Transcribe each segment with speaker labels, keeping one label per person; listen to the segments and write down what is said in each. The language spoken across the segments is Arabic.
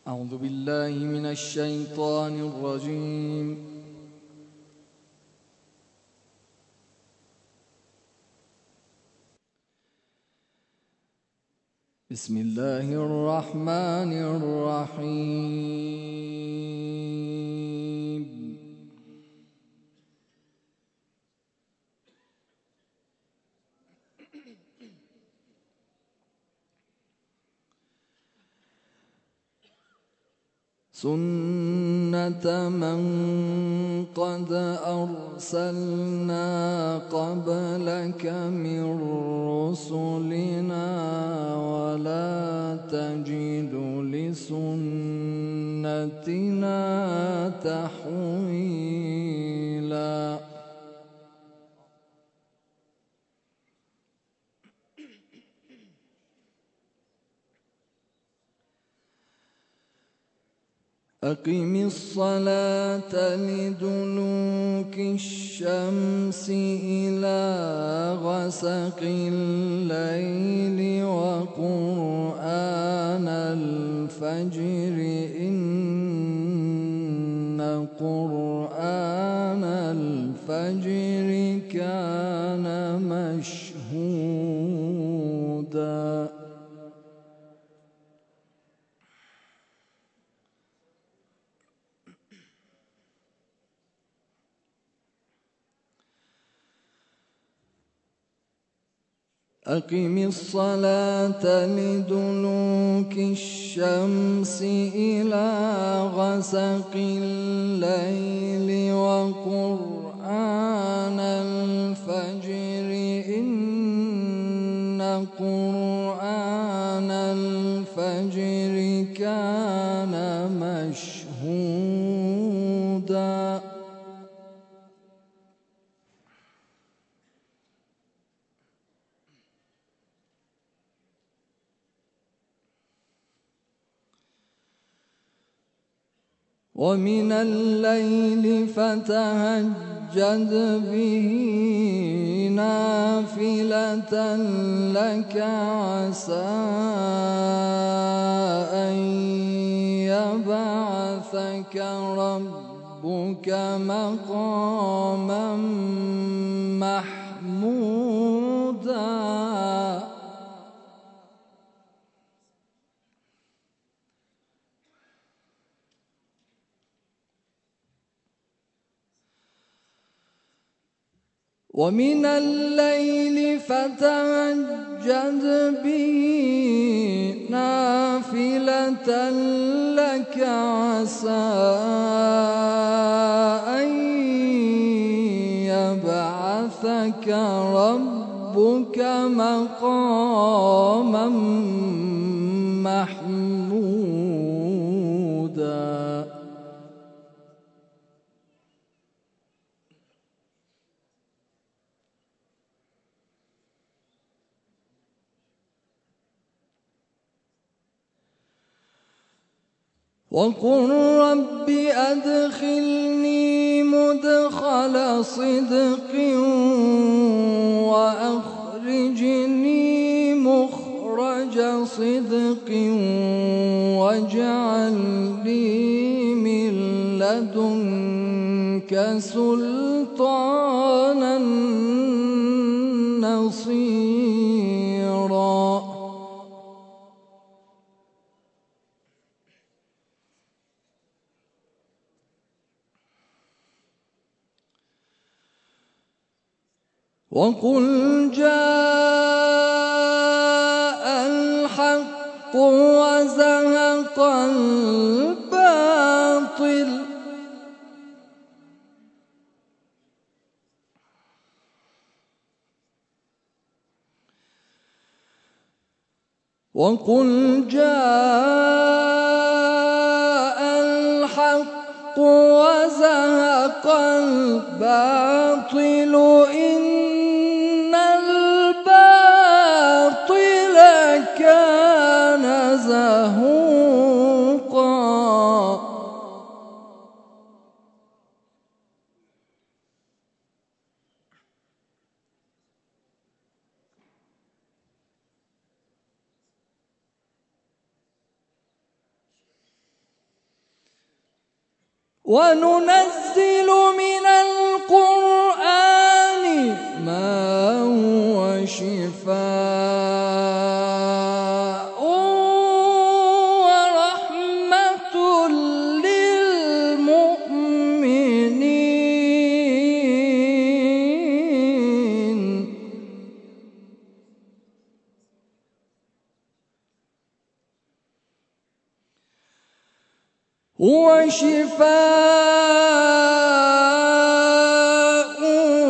Speaker 1: أعوذ بالله من الشيطان الرجيم. بسم الله الرحمن الرحيم. سنة من قد أرسلنا قبلك من رسلنا ولا تجد لسنتنا تحويلا. أقم الصلاة لدلوك الشمس إلى غسق الليل وقرآن الفجر إن قرآن الفجر كان مشهودا. أقم الصلاة لدلوك الشمس إلى غسق الليل وقرآن الفجر إن قرآن الفجر كان مشهودا. ومن الليل فتهجد به نافلة لك عسى أن يبعثك ربك مقاما محمودا. ومن الليل فتهجد به نافلة لك عسى أن يبعثك ربك مقاما محمودا. وقل رب أدخلني مدخل صدق وأخرجني مخرج صدق واجعل لي من لدنك سلطانا نصيرا. وقل جاء الحق وزهق الباطل وقل جاء الحق وزهق الباطل إن الباطل كان زهوقا. وننزل من القرآن ما هو شفاء ورحمة للمؤمنين هو شفاء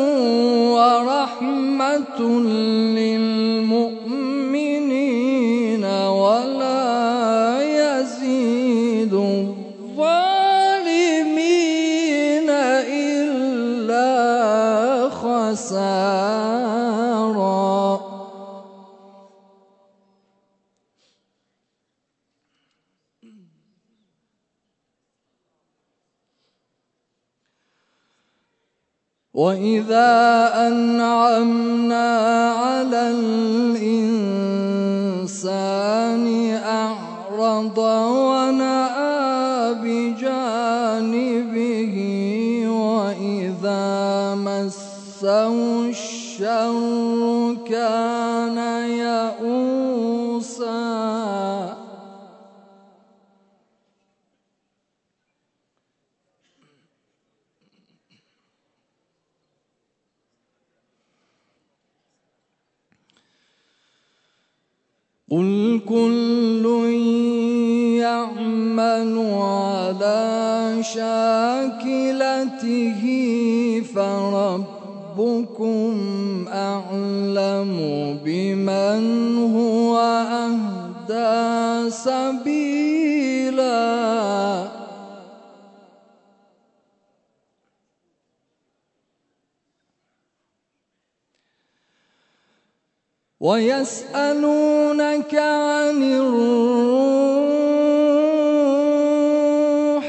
Speaker 1: ورحمة للمؤمنين ولا يزيد الظالمين إلا خسارا. وإذا أنعمنا على الإنسان أعرض ونأى بجانبه وإذا مسه الشر كان يئوسا. قل كل يعمل على شاكلته فربكم أعلم بمن هو أهدى سبيلا. ويسألونك عن الروح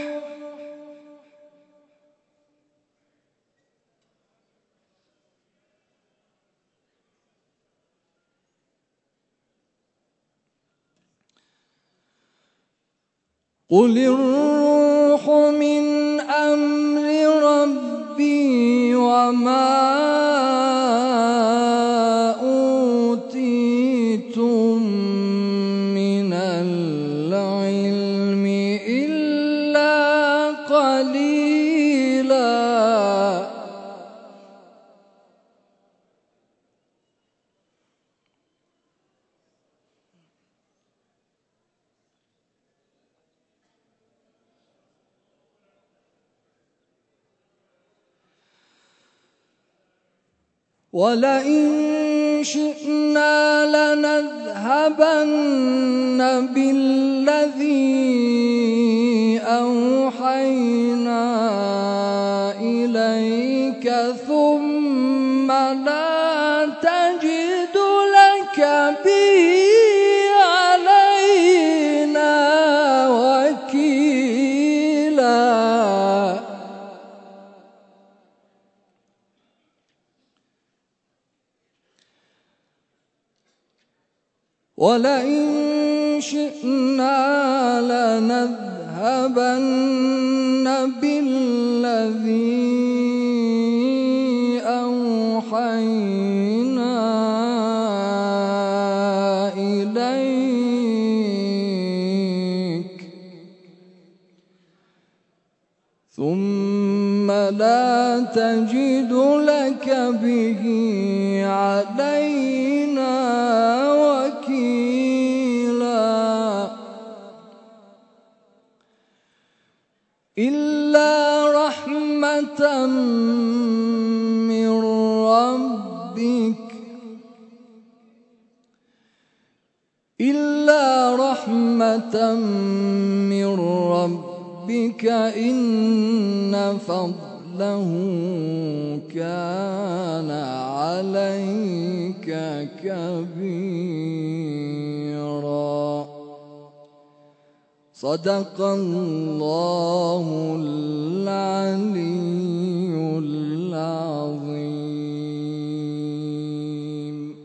Speaker 1: قل الروح من أمر ربي وما من العلم إلا قليلا. ولئن شئنا لنذهبن بالذي أوحينا إليك ثم لا تجد لك به علينا وكيلا. ولئن شئنا لنذهبن بالذي أوحينا إليك ثم لا تجد لك به علينا وكيلا. إلا رحمة من ربك إن فضله كان عليك كبيرا. صدق الله العلي العظيم.